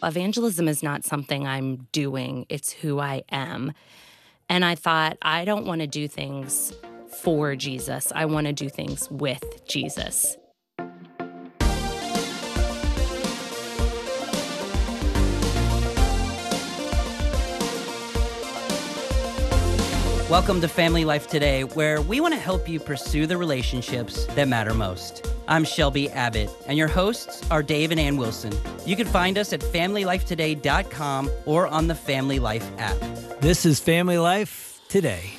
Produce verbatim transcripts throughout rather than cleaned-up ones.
evangelism is not something I'm doing, it's who I am. And I thought, I don't want to do things for Jesus. I want to do things with Jesus. Welcome to Family Life Today, where we want to help you pursue the relationships that matter most. I'm Shelby Abbott, and your hosts are Dave and Ann Wilson. You can find us at family life today dot com or on the Family Life app. This is Family Life Today.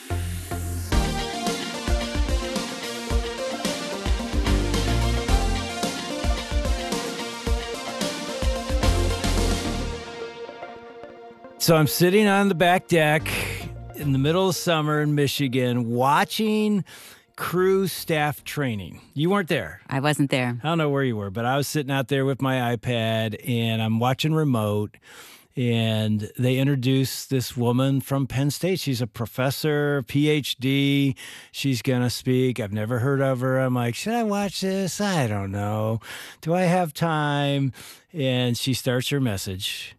So I'm sitting on the back deck in the middle of summer in Michigan watching crew staff training. You weren't there. I wasn't there. I don't know where you were, but I was sitting out there with my iPad and I'm watching remote, and they introduced this woman from Penn State. She's a professor, P H D. She's going to speak. I've never heard of her. I'm like, should I watch this? I don't know. Do I have time? And she starts her message.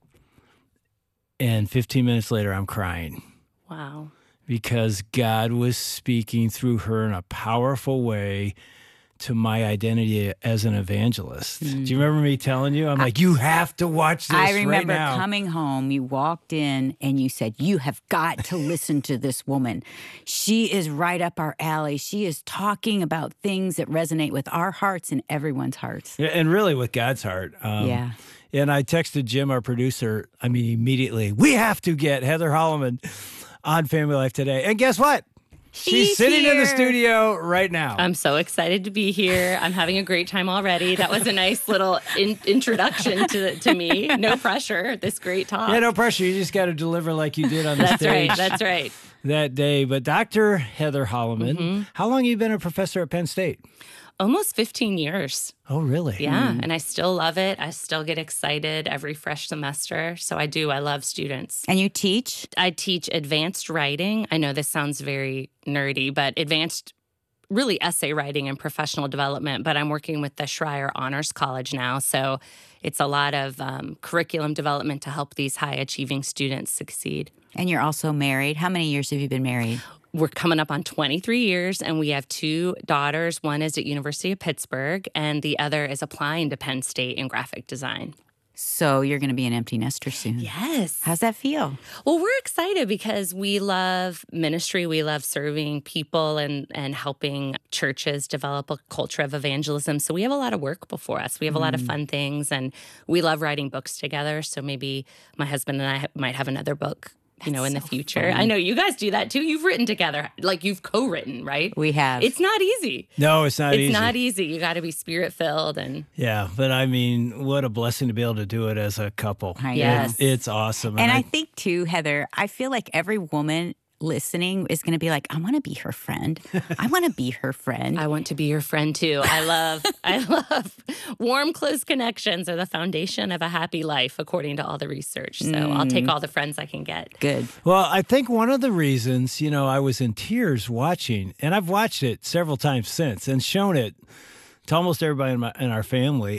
And fifteen minutes later, I'm crying. Wow. Because God was speaking through her in a powerful way to my identity as an evangelist. Mm. Do you remember me telling you? I'm I, like, you have to watch this I remember right now. Coming home, you walked in and you said, you have got to listen to this woman. She is right up our alley. She is talking about things that resonate with our hearts and everyone's hearts. Yeah, and really with God's heart. Um, yeah. And I texted Jim, our producer, I mean, immediately, we have to get Heather Holleman on Family Life Today. And guess what? She's, She's sitting here. in the studio right now. I'm so excited to be here. I'm having a great time already. That was a nice little in- introduction to, to me. No pressure. This great talk. Yeah, no pressure. You just got to deliver like you did on the That's stage. right. That's right. That day. But Doctor Heather Holleman, mm-hmm. how long have you been a professor at Penn State? Almost fifteen years. Oh, really? Yeah, mm. and I still love it. I still get excited every fresh semester. So I do. I love students. And you teach? I teach advanced writing. I know this sounds very nerdy, but advanced, really essay writing and professional development. But I'm working with the Schreier Honors College now. So it's a lot of um, curriculum development to help these high-achieving students succeed. And you're also married. How many years have you been married? We're coming up on twenty-three years, and we have two daughters. One is at University of Pittsburgh, and the other is applying to Penn State in graphic design. So you're going to be an empty nester soon. Yes. How's that feel? Well, we're excited because we love ministry. We love serving people and, and helping churches develop a culture of evangelism. So we have a lot of work before us. We have a lot of fun things, and we love writing books together. So maybe my husband and I ha- might have another book you know, That's in so the future. fun. I know you guys do that too. You've written together, like you've co-written, right? We have. It's not easy. No, it's not it's easy. It's not easy. You got to be spirit-filled. and Yeah, but I mean, what a blessing to be able to do it as a couple. Yes. It, it's awesome. And, and I, I think too, Heather, I feel like every woman listening is going to be like, I want to be her friend. I want to be her friend. I want to be your friend too. I love, I love warm, close connections are the foundation of a happy life, according to all the research. So mm. I'll take all the friends I can get. Good. Well, I think one of the reasons, you know, I was in tears watching, and I've watched it several times since and shown it to almost everybody in, my, in our family.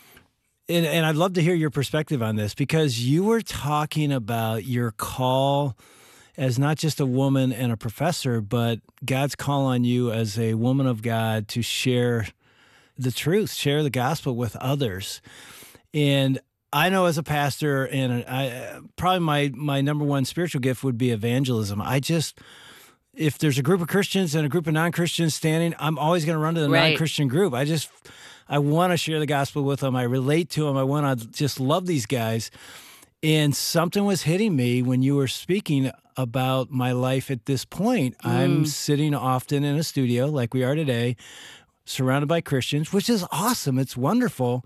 And, and I'd love to hear your perspective on this, because you were talking about your call as not just a woman and a professor, but God's call on you as a woman of God to share the truth, share the gospel with others. And I know as a pastor, and I probably my my number one spiritual gift would be evangelism. I just, if there's a group of Christians and a group of non-Christians standing, I'm always going to run to the right. non-Christian group. I just, I want to share the gospel with them. I relate to them. I want to just love these guys. And something was hitting me when you were speaking about my life at this point. Mm. I'm sitting often in a studio like we are today, surrounded by Christians, which is awesome. It's wonderful.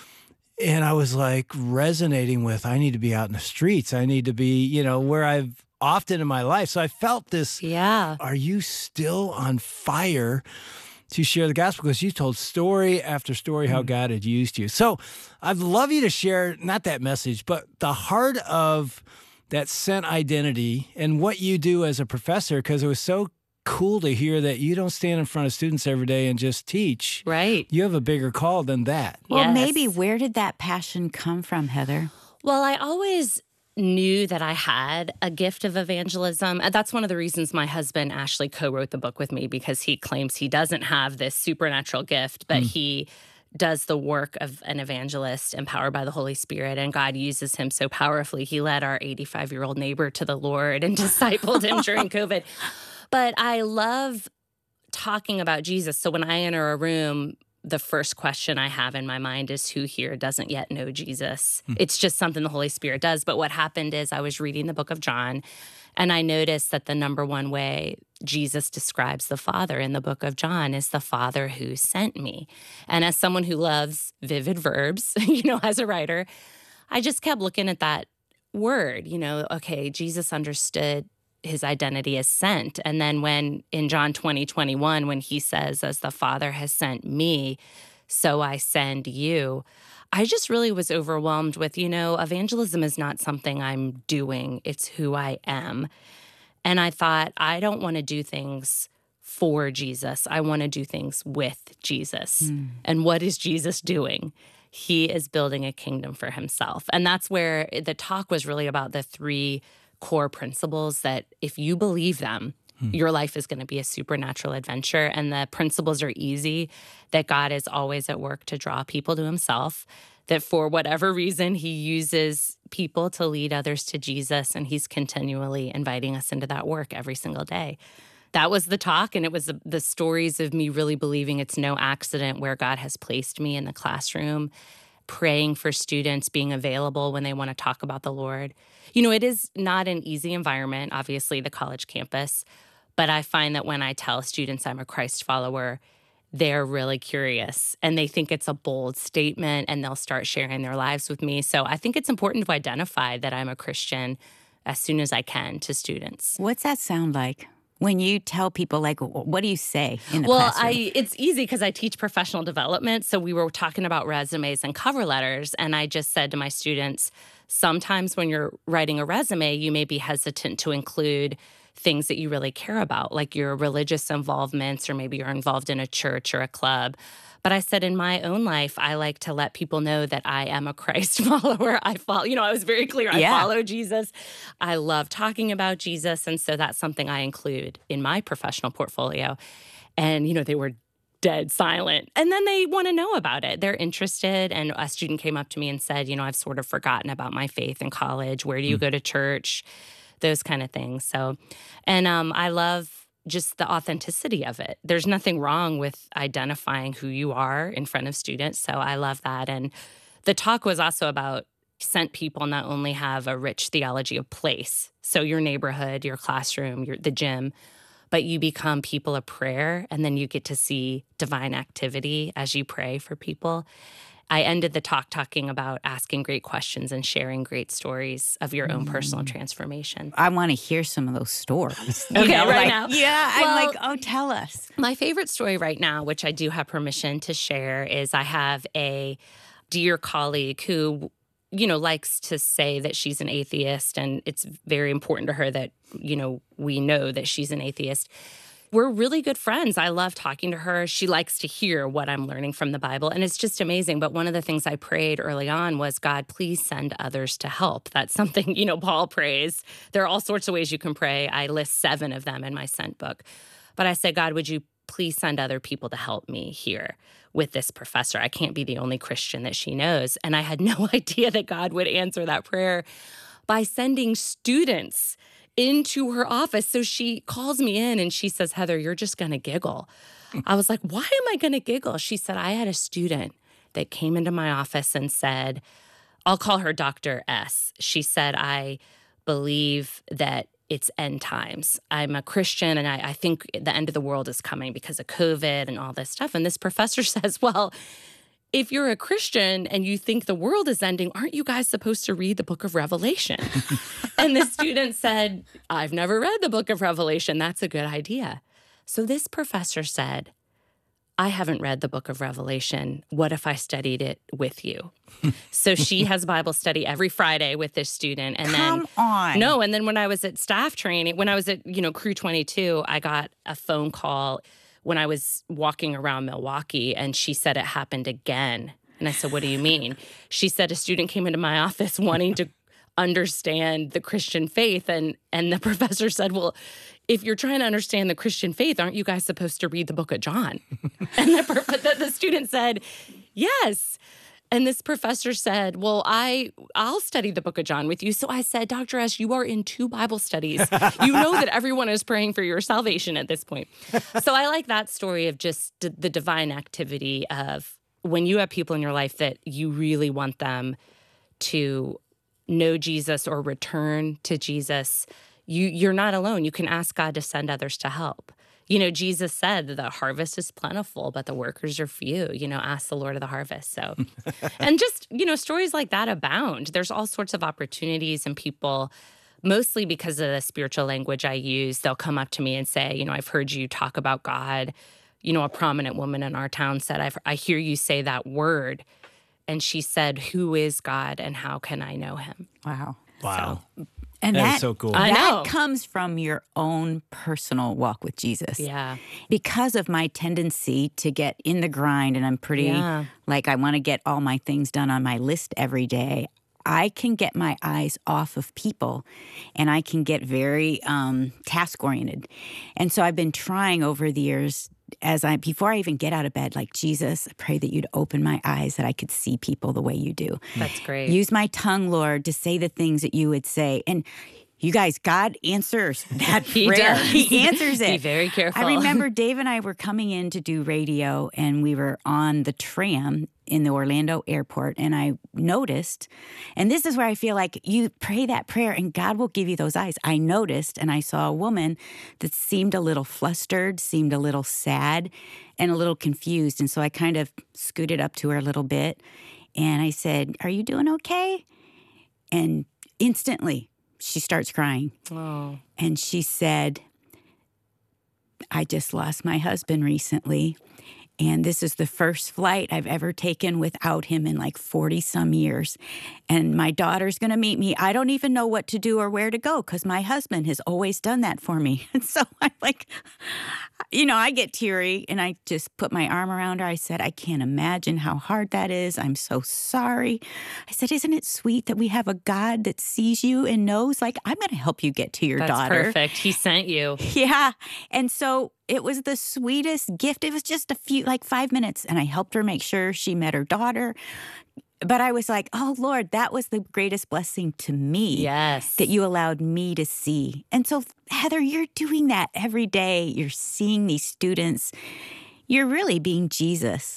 And I was like resonating with, I need to be out in the streets. I need to be, you know, where I've often in my life. So I felt this, yeah. Are you still on fire to share the gospel? Because you told story after story how God had used you. So I'd love you to share, not that message, but the heart of that sent identity and what you do as a professor, because it was so cool to hear that you don't stand in front of students every day and just teach. Right. You have a bigger call than that. Well, Yes. maybe where did that passion come from, Heather? Well, I always knew that I had a gift of evangelism. And that's one of the reasons my husband Ashley co-wrote the book with me, because he claims he doesn't have this supernatural gift, but mm. he does the work of an evangelist empowered by the Holy Spirit, and God uses him so powerfully. He led our eighty-five-year-old neighbor to the Lord and discipled him during COVID. But I love talking about Jesus. So when I enter a room, the first question I have in my mind is, who here doesn't yet know Jesus? Hmm. It's just something the Holy Spirit does. But what happened is I was reading the book of John, and I noticed that the number one way Jesus describes the Father in the book of John is the Father who sent me. And as someone who loves vivid verbs, you know, as a writer, I just kept looking at that word, you know, okay, Jesus understood his identity as sent. And then when in John twenty, twenty-one, when he says, as the Father has sent me, so I send you, I just really was overwhelmed with, you know, evangelism is not something I'm doing. It's who I am. And I thought, I don't want to do things for Jesus. I want to do things with Jesus. Mm. And what is Jesus doing? He is building a kingdom for himself. And that's where the talk was really about the three core principles that if you believe them, hmm. your life is going to be a supernatural adventure. And the principles are easy, that God is always at work to draw people to himself, that for whatever reason, he uses people to lead others to Jesus, and he's continually inviting us into that work every single day. That was the talk, and it was the, the stories of me really believing it's no accident where God has placed me in the classroom, praying for students, being available when they want to talk about the Lord. You know, it is not an easy environment, obviously, the college campus, but I find that when I tell students I'm a Christ follower, they're really curious and they think it's a bold statement, and they'll start sharing their lives with me. So I think it's important to identify that I'm a Christian as soon as I can to students. What's that sound like? When you tell people, like, what do you say in the well, classroom? Well, it's easy because I teach professional development. So we were talking about resumes and cover letters. And I just said to my students, sometimes when you're writing a resume, you may be hesitant to include things that you really care about, like your religious involvements, or maybe you're involved in a church or a club. But I said, in my own life, I like to let people know that I am a Christ follower. I follow, you know, I was very clear. I yeah. follow Jesus. I love talking about Jesus. And so that's something I include in my professional portfolio. And, you know, they were dead silent. And then they want to know about it. They're interested. And a student came up to me and said, you know, I've sort of forgotten about my faith in college. Where do you mm. go to church? Those kind of things. So, and um, I love just the authenticity of it. There's nothing wrong with identifying who you are in front of students. So I love that. And the talk was also about sent people not only have a rich theology of place, so your neighborhood, your classroom, your, the gym, but you become people of prayer, and then you get to see divine activity as you pray for people. I ended the talk talking about asking great questions and sharing great stories of your own mm. personal transformation. I want to hear some of those stories. Okay, know, right like, now. Yeah, well, I'm like, oh, tell us. My favorite story right now, which I do have permission to share, is I have a dear colleague who, you know, likes to say that she's an atheist, and it's very important to her that, you know, we know that she's an atheist. We're really good friends. I love talking to her. She likes to hear what I'm learning from the Bible, and it's just amazing. But one of the things I prayed early on was, God, please send others to help. That's something, you know, Paul prays. There are all sorts of ways you can pray. I list seven of them in my sent book. But I said, God, would you please send other people to help me here with this professor? I can't be the only Christian that she knows. And I had no idea that God would answer that prayer by sending students into her office. So she calls me in and she says, Heather, you're just going to giggle. I was like, why am I going to giggle? She said, I had a student that came into my office and said, I'll call her Doctor S. She said, I believe that it's end times. I'm a Christian, and I, I think the end of the world is coming because of COVID and all this stuff. And this professor says, well, if you're a Christian and you think the world is ending, aren't you guys supposed to read the book of Revelation? And the student said, I've never read the book of Revelation. That's a good idea. So this professor said, I haven't read the book of Revelation. What if I studied it with you? So she has Bible study every Friday with this student. And Come then, on. No, and then when I was at staff training, when I was at, you know, Crew twenty-two, I got a phone call when I was walking around Milwaukee, and she said it happened again. And I said, what do you mean? She said, a student came into my office wanting to understand the Christian faith. And, and the professor said, well, if you're trying to understand the Christian faith, aren't you guys supposed to read the book of John? And the, the, the student said, yes. And this professor said, well, I, I'll study the book of John with you. So I said, Doctor S., you are in two Bible studies. You know that everyone is praying for your salvation at this point. So I like that story of just d- the divine activity of when you have people in your life that you really want them to know Jesus or return to Jesus, you, you're not alone. You can ask God to send others to help. You know, Jesus said the harvest is plentiful, but the workers are few. You know, ask the Lord of the harvest. So, and just, you know, stories like that abound. There's all sorts of opportunities, and people, mostly because of the spiritual language I use, they'll come up to me and say, you know, I've heard you talk about God. You know, a prominent woman in our town said, I've, I hear you say that word. And she said, who is God and how can I know him? Wow. Wow. So, and That that, is so cool. I that know. comes from your own personal walk with Jesus. Yeah. Because of my tendency to get in the grind, and I'm pretty, Yeah. like, I want to get all my things done on my list every day, I can get my eyes off of people, and I can get very um, task-oriented. And so I've been trying over the years, as I before I even get out of bed, like, Jesus, I pray that you'd open my eyes that I could see people the way you do. That's great. Use my tongue, Lord, to say the things that you would say. And you guys, God answers that He prayer. does. He answers it. Be very careful. I remember Dave and I were coming in to do radio, and we were on the tram in the Orlando airport, and I noticed, and this is where I feel like you pray that prayer and God will give you those eyes. I noticed, and I saw a woman that seemed a little flustered, seemed a little sad, and a little confused. And so I kind of scooted up to her a little bit, and I said, are you doing okay? And instantly, she starts crying. Oh. And she said, I just lost my husband recently, and this is the first flight I've ever taken without him in like forty some years. And my daughter's going to meet me. I don't even know what to do or where to go because my husband has always done that for me. And so I'm like, you know, I get teary, and I just put my arm around her. I said, I can't imagine how hard that is. I'm so sorry. I said, isn't it sweet that we have a God that sees you and knows, like, I'm going to help you get to your That's daughter. perfect. He sent you. Yeah. And so it was the sweetest gift. It was just a few, like five minutes, and I helped her make sure she met her daughter. But I was like, oh, Lord, that was the greatest blessing to me. Yes. That you allowed me to see. And so, Heather, you're doing that every day. You're seeing these students. You're really being Jesus.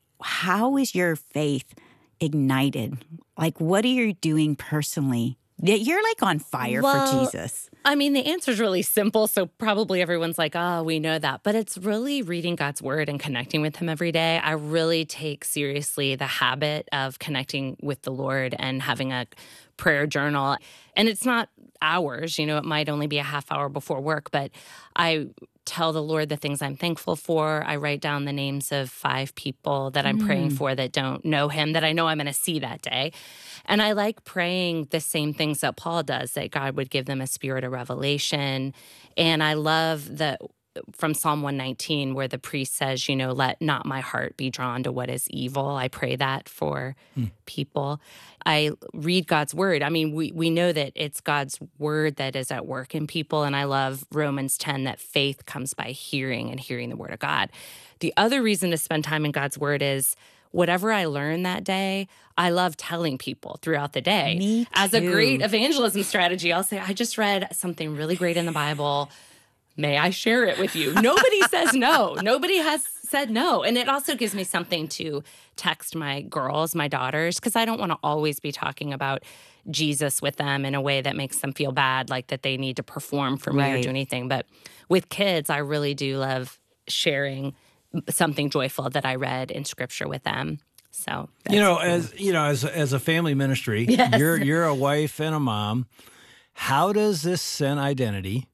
How is your faith ignited? Like, what are you doing personally? You're like on fire Well, for Jesus. I mean, the answer is really simple. So probably everyone's like, oh, we know that. But it's really reading God's word and connecting with him every day. I really take seriously the habit of connecting with the Lord and having a prayer journal. And it's not hours, you know, it might only be a half hour before work, but I tell the Lord the things I'm thankful for. I write down the names of five people that I'm mm. praying for that don't know him, that I know I'm going to see that day. And I like praying the same things that Paul does, that God would give them a spirit of revelation. And I love that from Psalm one nineteen, where the priest says, you know, let not my heart be drawn to what is evil. I pray that for hmm. people. I read God's word. I mean, we, we know that it's God's word that is at work in people. And I love Romans ten, that faith comes by hearing and hearing the word of God. The other reason to spend time in God's word is whatever I learn that day, I love telling people throughout the day. Me too. As a great evangelism strategy, I'll say, I just read something really great in the Bible. May I share it with you? Nobody says no. Nobody has said no. And it also gives me something to text my girls, my daughters, because I don't want to always be talking about Jesus with them in a way that makes them feel bad, like that they need to perform for me right. or do anything. But with kids, I really do love sharing something joyful that I read in scripture with them. So that's you know, cool. as you know, as as a family ministry, yes. you're you're a wife and a mom. How does this sin identity?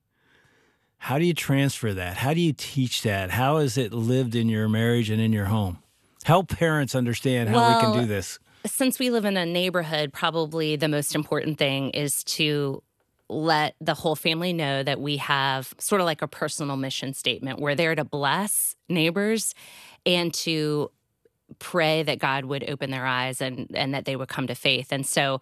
How do you transfer that? How do you teach that? How is it lived in your marriage and in your home? Help parents understand how well, we can do this. Since we live in a neighborhood, probably the most important thing is to let the whole family know that we have sort of like a personal mission statement. We're there to bless neighbors and to pray that God would open their eyes and and that they would come to faith. And so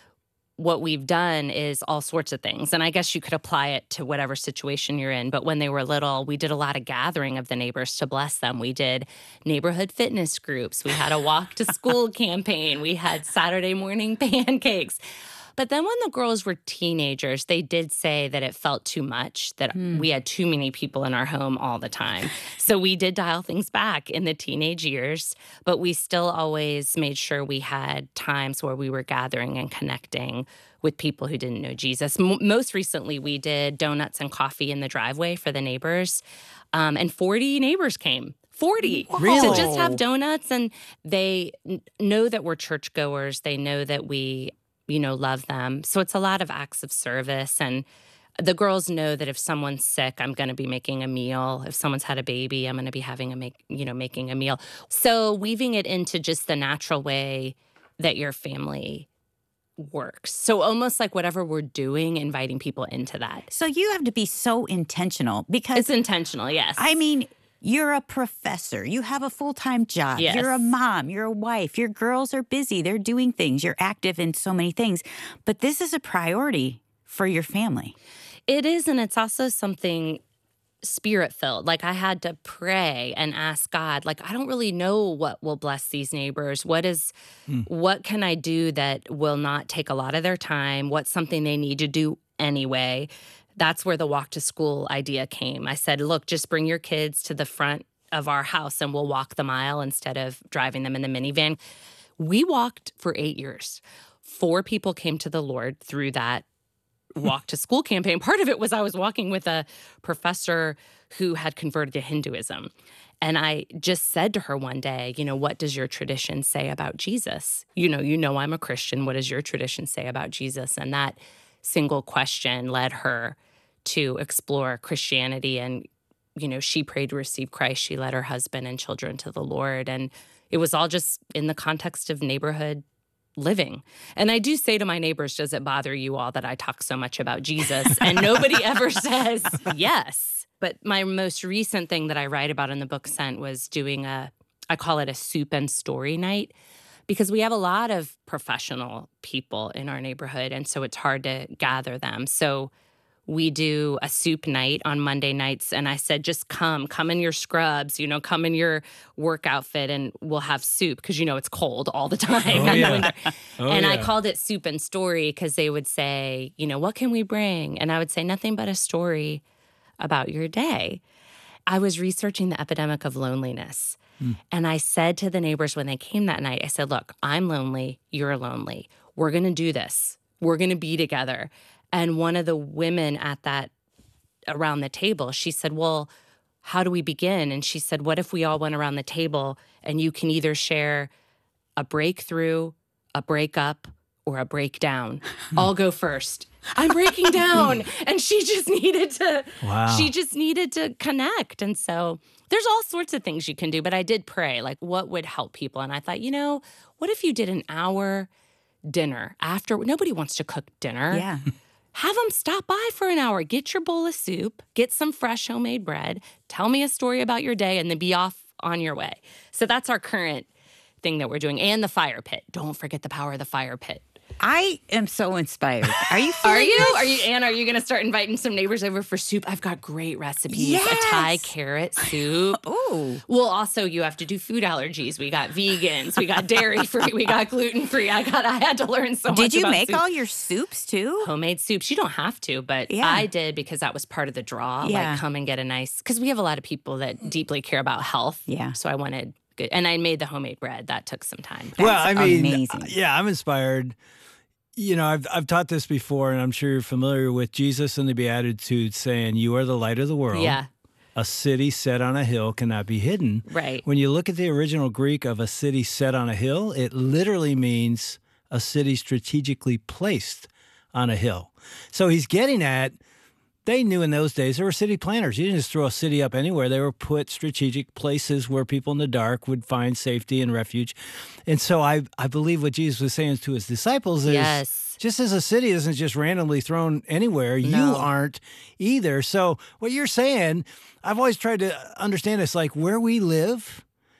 what we've done is all sorts of things. And I guess you could apply it to whatever situation you're in. But when they were little, we did a lot of gathering of the neighbors to bless them. We did neighborhood fitness groups. We had a walk to school campaign. We had Saturday morning pancakes. But then when the girls were teenagers, they did say that it felt too much, that mm. we had too many people in our home all the time. So we did dial things back in the teenage years, but we still always made sure we had times where we were gathering and connecting with people who didn't know Jesus. M- most recently, we did donuts and coffee in the driveway for the neighbors, um, and forty neighbors came. forty Really? To just have donuts, and they n- know that we're churchgoers. They know that we you know, love them. So it's a lot of acts of service. And the girls know that if someone's sick, I'm going to be making a meal. If someone's had a baby, I'm going to be having a make, you know, making a meal. So weaving it into just the natural way that your family works. So almost like whatever we're doing, inviting people into that. So you have to be so intentional because it's intentional. Yes. I mean, you're a professor. You have a full-time job. Yes. You're a mom. You're a wife. Your girls are busy. They're doing things. You're active in so many things. But this is a priority for your family. It is, and it's also something spirit-filled. Like, I had to pray and ask God, like, I don't really know what will bless these neighbors. What is, mm. what can I do that will not take a lot of their time? What's something they need to do anyway? That's where the walk to school idea came. I said, look, just bring your kids to the front of our house and we'll walk the mile instead of driving them in the minivan. We walked for eight years. Four people came to the Lord through that walk to school campaign. Part of it was I was walking with a professor who had converted to Hinduism. And I just said to her one day, you know, what does your tradition say about Jesus? You know, you know I'm a Christian. What does your tradition say about Jesus? And that single question led her to explore Christianity. And, you know, she prayed to receive Christ. She led her husband and children to the Lord. And it was all just in the context of neighborhood living. And I do say to my neighbors, does it bother you all that I talk so much about Jesus? And nobody ever says yes. But my most recent thing that I write about in the book Sent was doing a, I call it a soup and story night, because we have a lot of professional people in our neighborhood, and so it's hard to gather them. So we do a soup night on Monday nights, and I said, just come, come in your scrubs, you know, come in your work outfit, and we'll have soup, because, you know, it's cold all the time. Oh, yeah. oh, and yeah. I called it Soup and Story because they would say, you know, what can we bring? And I would say, nothing but a story about your day. I was researching the epidemic of loneliness. And I said to the neighbors when they came that night, I said, look, I'm lonely, you're lonely. We're going to do this. We're going to be together. And one of the women at that, around the table, she said, well, how do we begin? And she said, what if we all went around the table and you can either share a breakthrough, a breakup, or a breakdown? I'll go first. I'm breaking down. And she just needed to, wow. she just needed to connect. And so there's all sorts of things you can do, but I did pray, like, what would help people? And I thought, you know, what if you did an hour dinner after? Nobody wants to cook dinner. Yeah. Have them stop by for an hour, get your bowl of soup, get some fresh homemade bread, tell me a story about your day, and then be off on your way. So that's our current thing that we're doing. And the fire pit. Don't forget the power of the fire pit. I am so inspired. Are you Are you? this? Are you, Anne, are you going to start inviting some neighbors over for soup? I've got great recipes. Yes. A Thai carrot soup. Ooh. Well, also, you have to do food allergies. We got vegans. We got dairy-free. We got gluten-free. I got. I had to learn so much Did you about make soup. all your soups, too? Homemade soups. You don't have to, but Yeah. I did because that was part of the draw. Yeah. Like, come and get a nice, because we have a lot of people that deeply care about health. Yeah. So I wanted good. And I made the homemade bread. That took some time. Well, I mean, amazing. yeah, I'm inspired. You know, I've I've taught this before, and I'm sure you're familiar with Jesus and the Beatitudes saying, you are the light of the world. Yeah. A city set on a hill cannot be hidden. Right. When you look at the original Greek of a city set on a hill, it literally means a city strategically placed on a hill. So he's getting at, they knew in those days there were city planners. You didn't just throw a city up anywhere. They were put strategic places where people in the dark would find safety and refuge. And so I I believe what Jesus was saying to his disciples is, Yes. just as a city isn't just randomly thrown anywhere, you No. aren't either. So what you're saying, I've always tried to understand this, like where we live,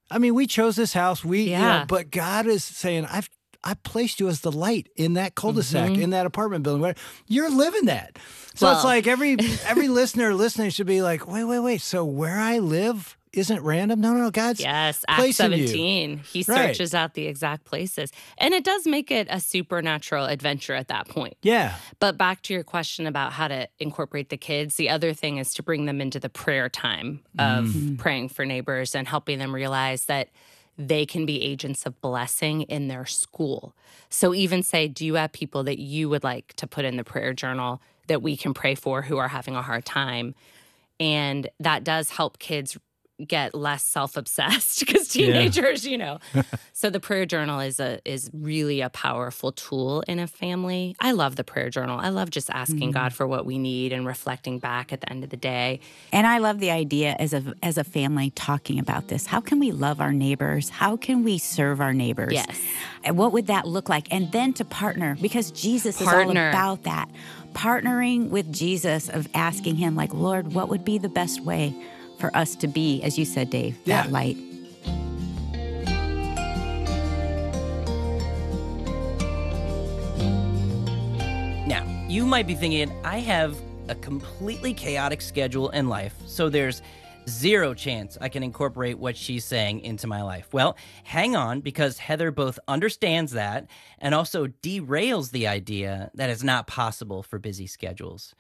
I mean, we chose this house. We, you Yeah. know, but God is saying, I've I placed you as the light in that cul-de-sac, Mhm. in that apartment building. Where You're living that. So it's Well- like every every listener listening should be like, wait, wait, wait. So where I live isn't random? No, no, no. God's Yes, Acts placing you. seventeen. He Right. searches out the exact places. And it does make it a supernatural adventure at that point. Yeah. But back to your question about how to incorporate the kids, the other thing is to bring them into the prayer time of Mm-hmm. praying for neighbors and helping them realize that they can be agents of blessing in their school. So even say, do you have people that you would like to put in the prayer journal that we can pray for who are having a hard time? And that does help kids get less self-obsessed because teenagers, you know. So the prayer journal is a is really a powerful tool in a family. I love the prayer journal. I love just asking God for what we need and reflecting back at the end of the day. And I love the idea as a as a family talking about this. How can we love our neighbors? How can we serve our neighbors? Yes. And what would that look like? And then to partner, because Jesus Partner. is all about that. Partnering with Jesus of asking him, like, Lord, what would be the best way for us to be, as you said, Dave, that Yeah. light? Now, you might be thinking, I have a completely chaotic schedule in life, so there's zero chance I can incorporate what she's saying into my life. Well, hang on, because Heather both understands that and also derails the idea that it's not possible for busy schedules.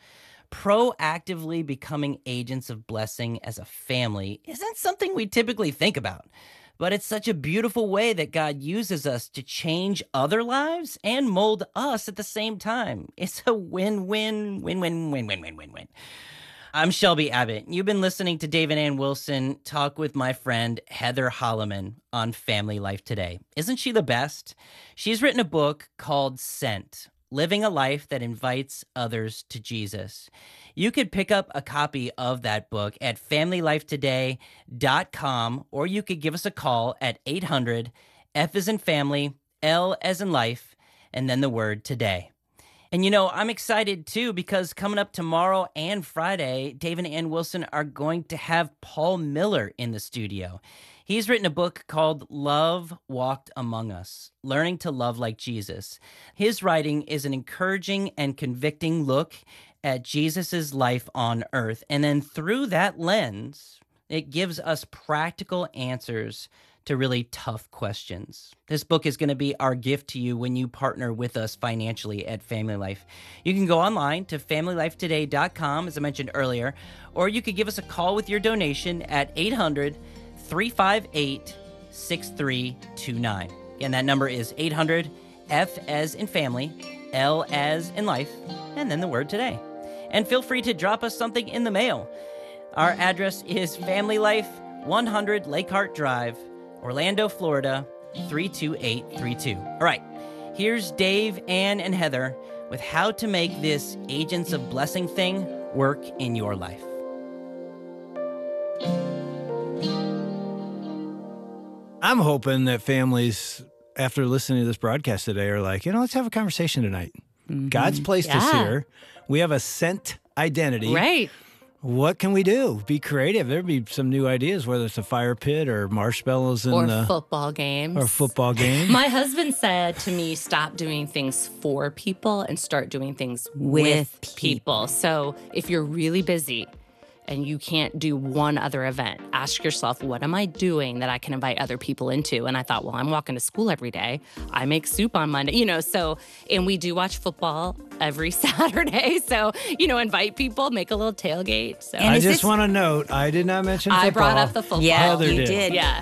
Proactively becoming agents of blessing as a family isn't something we typically think about. But it's such a beautiful way that God uses us to change other lives and mold us at the same time. It's a win-win, win-win, win-win-win-win-win. I'm Shelby Abbott. You've been listening to Dave and Ann Wilson talk with my friend Heather Holloman on Family Life Today. Isn't she the best? She's written a book called Sent, Living a Life that Invites Others to Jesus. You could pick up a copy of that book at family life today dot com, or you could give us a call at eight hundred F as in family, L as in life, and then the word today. And you know, I'm excited too, because coming up tomorrow and Friday, Dave and Ann Wilson are going to have Paul Miller in the studio. He's written a book called Love Walked Among Us, Learning to Love Like Jesus. His writing is an encouraging and convicting look at Jesus's life on earth. And then through that lens, it gives us practical answers to really tough questions. This book is going to be our gift to you when you partner with us financially at Family Life. You can go online to family life today dot com, as I mentioned earlier, or you could give us a call with your donation at eight hundred three five eight six three two nine. And that number is eight hundred F as in family, L as in life, and then the word today. And feel free to drop us something in the mail. Our address is Family Life, one hundred Lake Hart Drive, Orlando, Florida, three two eight three two. All right, here's Dave, Ann, and Heather with how to make this Agents of Blessing thing work in your life. I'm hoping that families, after listening to this broadcast today, are like, you know, let's have a conversation tonight. God's placed us Yeah. here. We have a sent identity. Right. What can we do? Be creative. There'd be some new ideas, whether it's a fire pit or marshmallows in Or the football games. or football game. My husband said to me, stop doing things for people and start doing things with, With people. people. So if you're really busy and you can't do one other event, ask yourself, what am I doing that I can invite other people into? And I thought, well, I'm walking to school every day. I make soup on Monday, you know, so, and we do watch football every Saturday. So, you know, invite people, make a little tailgate. So And I is just this- want to note, I did not mention football. I brought up the football. Yeah, Heather you did. did. Yeah.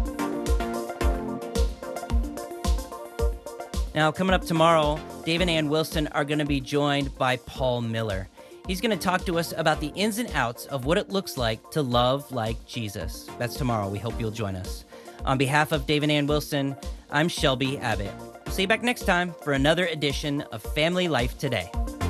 Now, coming up tomorrow, Dave and Ann Wilson are going to be joined by Paul Miller. He's going to talk to us about the ins and outs of what it looks like to love like Jesus. That's tomorrow. We hope you'll join us. On behalf of Dave and Ann Wilson, I'm Shelby Abbott. See you back next time for another edition of Family Life Today.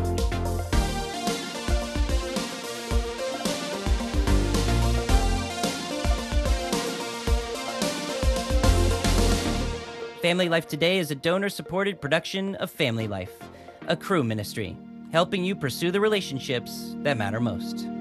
Family Life Today is a donor-supported production of Family Life, a crew ministry, helping you pursue the relationships that matter most.